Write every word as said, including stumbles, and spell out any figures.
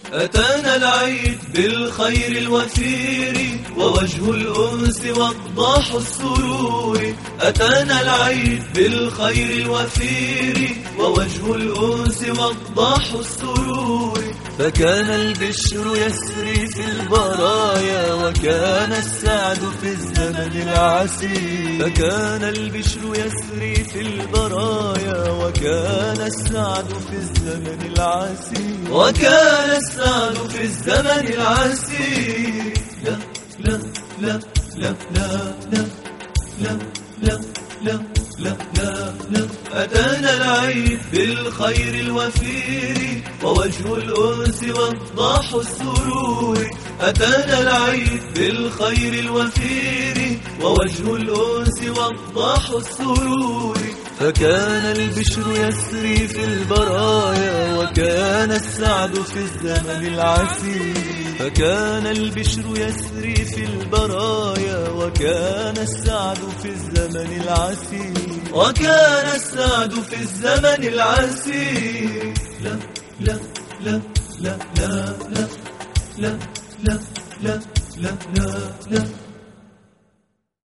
أتانا العيد بالخير الوفير ووجه الأنس وضاح السرور. أتانا العيد بالخير الوفير ووجه الأنس وضاح السرور. فكان البشر يسري في البرايا وكان السعد في الزمن العسير. فكان البشر يسري في البرايا وكان السعد في الزمن العسير. وكان السعد في الزمن العسير. لا لا لا لا لا لا لا لا لا لا لا لا. أتانا العيد بالخير الوفير ووجه الأنس وضاح السرور. أتانا العيد بالخير الوفير ووجه الأنس وضاح السرور. فكان البشر يسري في البرايا وكان السعد في الزمن العسير. فكان البشر يسري في البرايا وكان السعد في الزمن العسير. وكان السعد في الزمن العسير. لا لا لا لا لا لا لا لا لا لا لا لا